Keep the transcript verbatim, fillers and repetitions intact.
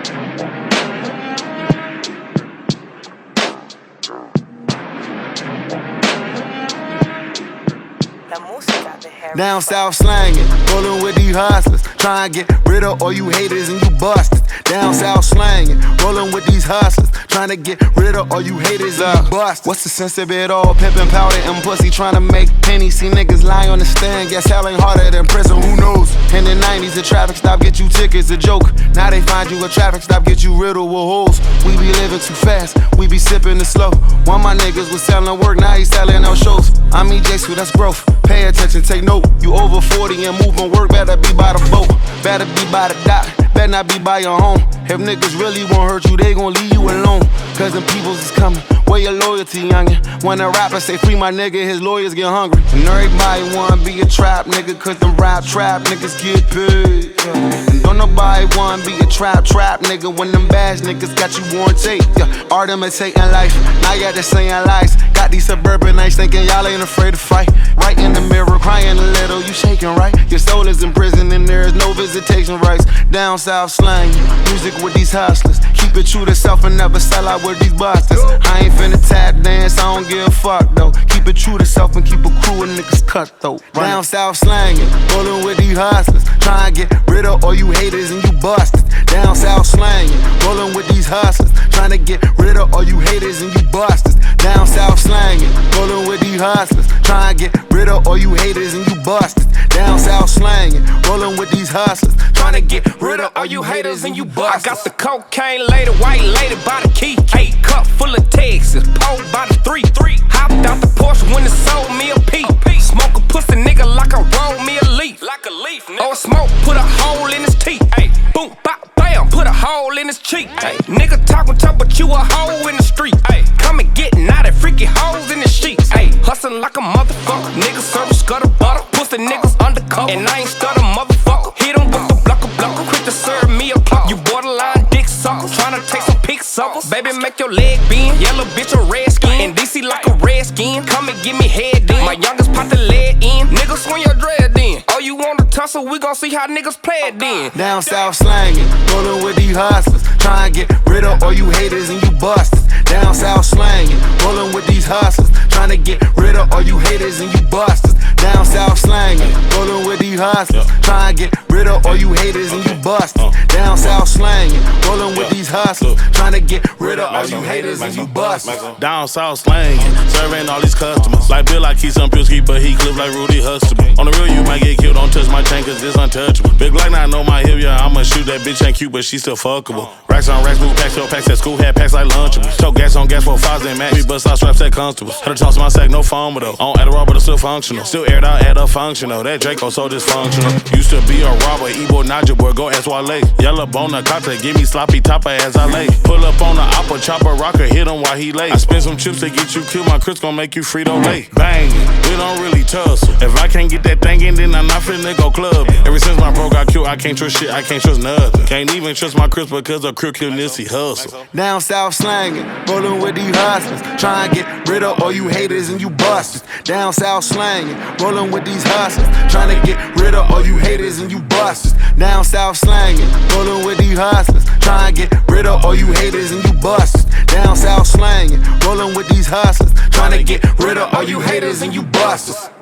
Down south slangin', rollin' with these hustlers. Tryin' to get rid of all you haters and you busters. Down south slangin', rollin' with these hustlers. Tryin' to get rid of all you haters and you busters. What's the sense of it all? Pimpin' powder and pussy, tryin' to make pennies. See niggas lie on the stand, guess hell ain't harder than prison, who knows? In the nineties, a traffic stop get you tickets, a joke. Now they find you a traffic stop, get you riddled with holes. We be living too fast, we be sippin' it slow. One of my niggas was sellin' work, now he sellin' out shows. I'm E J, so that's growth. Pay attention, take note. You over forty and moving work, better be by the boat. Better be by the dock, better not be by your home. If niggas really won't hurt you, they gon' leave you alone. Cause them peoples is coming, where your loyalty, youngin'? When a rapper say free my nigga, his lawyers get hungry. And everybody wanna be a trap nigga, cause them rap trap niggas get paid. Yeah. And don't nobody wanna be a trap trap nigga when them bad niggas got you on tape. Yeah. Art imitating life, now y'all just saying lies. Got these suburban nights thinking y'all ain't afraid to fight. Right in the mirror, crying a little, you shaking right? Your soul is in prison and there is no visitation rights. Down south slang, music with these hustlers. Keep it true to self and never sell out with these busters. I ain't finna tap dance, I don't give a fuck though. Keep it true to self and keep a crew of niggas cut though. Down south slangin', rollin' with these hustlers. Tryin' to get rid of all you haters and you busters. Down south slangin', rollin' with these hustlers. Tryin' to get rid of all you haters and you busters. Down south slangin', rollin' with these hustlers. Tryin' to get rid of all you haters and you busters. Down south slangin', rollin' with these hustlers. Tryin' to get rid of all you haters and you busters. I got the cocaine lady, white lady by the key. Eight cup full of Texas, pole by the three. Three hopped out the Porsche when it sold me a peep. Smoke a pussy nigga like I roll me a leaf. Like a leaf, nigga. Or smoke, put a hole in his teeth. Ay. Boom, bop, bam, put a hole in his cheek. Ay. Nigga talkin' tough, but you a hoe in the street. Ay. Come and get naughty, freaky hoes in the sheets. Ay. Hustlin' like a motherfucker. Niggas serving scuttle butter. Pussy niggas undercover. And I ain't stutter, motherfucker. Hit em with the blocker, blocker. Quick to serve me a clock. You borderline dick sucker. Tryna take some pics of us. Baby, make your leg bend. Yellow bitch, a red skin. In D C like a red skin. Come and give me head then. My youngest pop the lead in. Niggas swing your dread in. Oh, you want to tussle? We gon' see how niggas play it then. Down south slangin', rollin' with these hustlers. Tryin' to get rid of all you haters and you busters. Down south slangin', rollin' with these hustlers. Tryin' to get rid of all you haters and you busters. Down south slangin', rollin' with these hustlers. Tryin' to get rid of all you haters and you busters. Down south slangin', rollin' with these hustlers. Tryin' to get rid of all you haters and you busters. Down south slangin', serving all these customers. Like Bill, I keep some Pilsky, but he clip like Rudy Huxtable. On the real, you might get killed, don't touch my tank cause it's untouchable. Big Glock, now I know my hip, yeah, I'ma shoot that bitch, ain't cute, but she still fuckable. Racks on racks, move packs, yo, packs at school, had packs like Lunchables. Choke gas on gas for fives and max. We bust out straps at constables. Had to toss my sack, no foam though. On Adderall, but it's still functional. Still aired out at a functional. That Draco so dysfunctional. Used to be a robber, Ebo Naja boy, go ask Wale. Yellow bone, a cocktail, give me sloppy topper as I lay. Pull up on the opera, chopper, rocker, hit him while he lay. I spin some chips to get you killed, my Chris gon' make you Frito Lay. Bangin', we don't really tussle. If I can't get that thing in, then I'm not finna go club. Ever since my bro got killed, I can't trust shit, I can't trust nothing. Can't even trust my Chris because of Crip Kill Nissy hustle. Down south slangin', rollin' with these hustlers. Tryin' to get rid of all you haters and you busters. Down south slangin', rollin' with these hustlers. Tryin' to get rid of all you haters and you busters. Down south slangin', rollin' with these hustlers. Tryin' to get rid of all you haters and you busters. Down south slangin', rollin' with these hustlers. Tryin' to get rid of all you haters and you busters.